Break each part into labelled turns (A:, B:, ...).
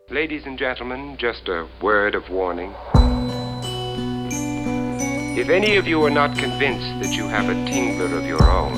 A: Ladies and gentlemen, just a word of warning. If any of you are not convinced that you have a tingler of your own,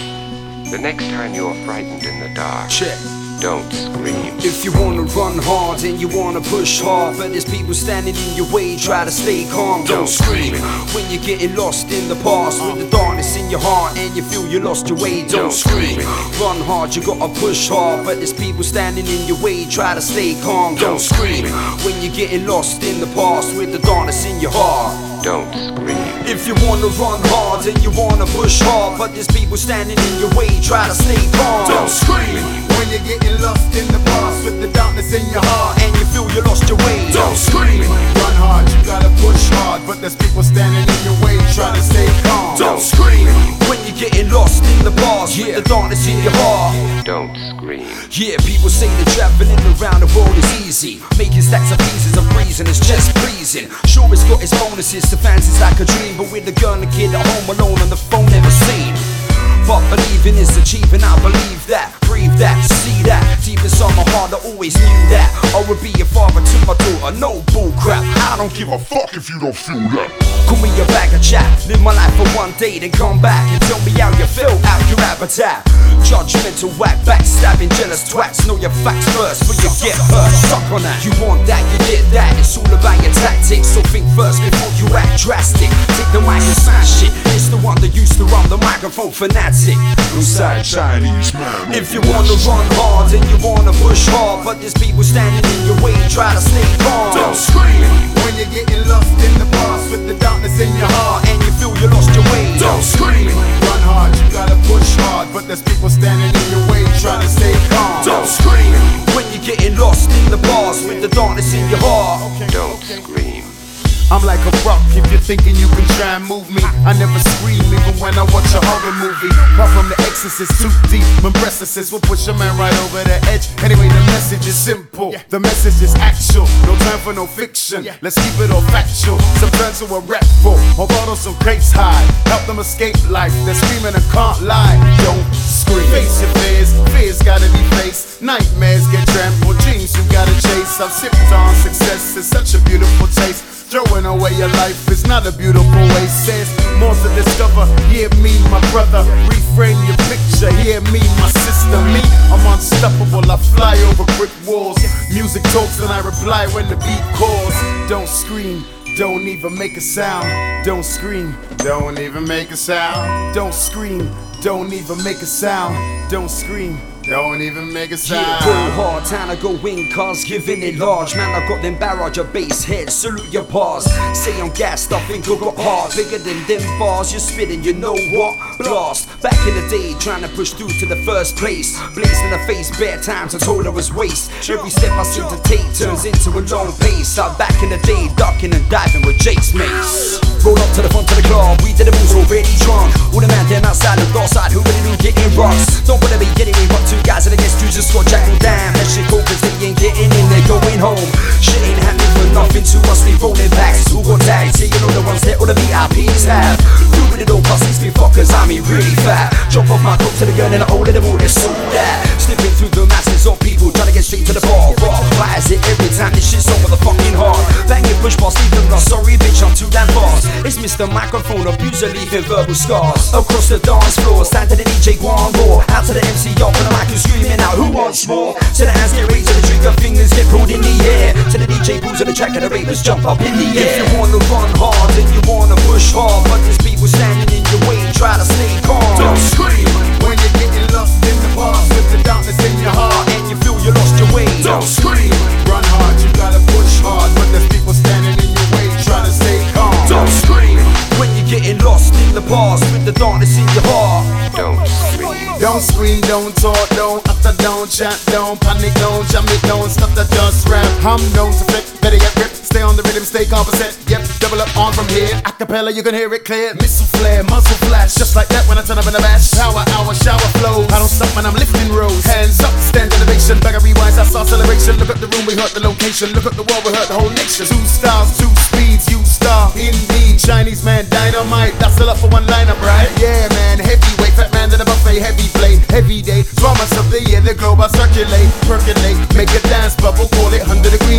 A: the next time you're frightened in the dark, don't scream.
B: If you wanna run hard and you wanna push hard, but there's people standing in your way, try to stay calm. Don't scream. When you're getting lost in the past with the darkness in your heart and you feel you lost your way, don't scream. Run hard, you gotta push hard, but there's people standing in your way, try to stay calm. Don't scream. When you're getting lost in the past with the darkness in your heart,
A: don't scream.
B: If you wanna run hard and you wanna push hard, but there's people standing in your way, try to stay calm.
C: Don't scream. When you're getting lost in the past with the darkness in your heart
B: and you feel you lost your way,
C: don't scream. Run hard, you gotta push hard, but there's people standing in your way, try to stay calm. Don't scream.
B: When you're getting lost in the past with the darkness in your heart,
A: don't scream.
B: Yeah, people say that traveling around the world is easy, making stacks of pieces of reason is just pleasing. Sure, it's got its bonuses, to fans it's like a dream, but with a girl and a kid at home alone on the phone, never seen. But believing is achieving, I believe that, breathe that, see that. Deep inside my heart, I always knew that I would be a father to my daughter, no bull crap. I don't give a fuck if you don't feel that. Call me a bag of chat, live my life for one day, then come back and tell me how you feel, out your habitat. Judgmental whack, backstabbing, jealous twats. Know your facts first, but you get hurt, suck on that. You want that, you get that, it's all about your tactics. So think first before you act drastic. Take the mic and sign shit, it's the one that used to run the microphone fanatic.
C: Inside Chinese man.
B: If you wanna run hard and you wanna push hard, but there's people standing in your way, try to stay calm.
C: Don't scream. When you're getting lost in the past with the darkness in your heart
B: and you feel you lost your way,
C: don't scream. Run hard, you gotta push hard, but there's people standing in your way, try to stay calm. Don't scream.
B: When you're getting lost in the past with the darkness in your heart,
A: don't scream.
C: I'm like a rock if you're thinking you can try and move me. I never scream even when I watch a horror movie. Apart from The Exorcist, too deep, Membrecisis will push a man right over the edge. Anyway, the message is simple, the message is actual. No time for no fiction, let's keep it all factual. Some turn to a rap for, or bottle some grapes high. Help them escape life, they're screaming and can't lie. Don't scream. Face your fears, fears gotta be faced. Nightmares get trampled, dreams you gotta chase. I've sipped on success, it's such a beautiful taste. Throwing away your life is not a beautiful waste. There's more to discover, hear me my brother. Reframe your picture, hear me my sister. Me, I'm unstoppable, I fly over brick walls. Music talks and I reply when the beat calls. Don't scream, don't even make a sound. Don't scream, don't even make a sound. Don't scream, don't even make a sound. Don't scream, don't even make a sound.
B: Yeah, go hard, time to go in, cars giving it large. Man, I got them barrage of bass heads, salute your bars. Say I'm gassed, I think I got heart. Bigger than them bars, you're spitting, you know what? Blast, back in the day, trying to push through to the first place. Blazed in the face, bare times, I told I was waste. Every step I seem to take turns into a long pace. I'm back in the day, ducking and diving with Jake's mates. Roll up to the front of the club, we did the moves already drunk. All the man them outside the door side, who really do getting rocks. Don't wanna be getting me, but two guys against you just got jacked down. That shit go cause they ain't getting in, they're going home. Shit ain't happening for nothing to us, we rolling backs. Who got tags? Yeah, you know the ones that all the VIPs have. Through with it all, plus these big fuckers, I mean really fat. Drop off my coat to the gun and I hold it all, it's all that. Slipping through the masses of people, trying to get straight to the bar. Why is it every time this shit's so motherfucking hard? Bang your push past, leave them lost, sorry bitch, I'm too damn fast. It's Mr. Microphone abuser, leaving verbal scars. Across the dance floor, stand to the DJ, go on more. Out to the MC, up on the mic, who's screaming out, who wants more? To the hands get raised, to the trigger fingers get pulled in the air. To the DJ pulls on the track and the ravers jump up in the air. If you wanna run hard and you wanna push hard, but there's people standing in your way, try to stay calm.
C: Don't scream when you're getting lost in the past with the darkness in your heart
B: and you feel you lost your way.
C: Don't scream, run hard, you gotta push hard, but there's people standing in your way, try to stay calm. Don't scream
B: when you're getting lost in the past with the darkness in your heart.
A: Don't scream.
C: Don't scream, don't talk, don't utter, don't chat, don't panic, don't jam it, don't stutter, just rap. I'm known to flip, better get ripped, stay on the rhythm, stay composite. Yep, double up on from here. Acapella, you can hear it clear. Missile flare, muzzle flash, just like that when I turn up in the bash. Power hour, shower flows. I don't stop when I'm lifting rows. Hands up, stand innovation, bag of rewinds, I saw celebration. Look at the room, we hurt the location. Look at the wall, we hurt the whole nation. Two styles, two speeds, you star indeed. Chinese man, dynamite, that's still up for one lineup, right? Yeah, man, heavyweight, fat man to the buffet, heavy blade, heavy day. Dramas of the year, the globe I circulate, percolate, make a dance bubble, call it 100 degrees.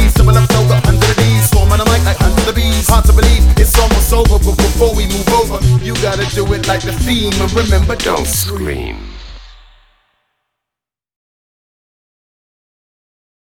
C: You gotta do it like the theme, and remember, don't scream.
A: Scream.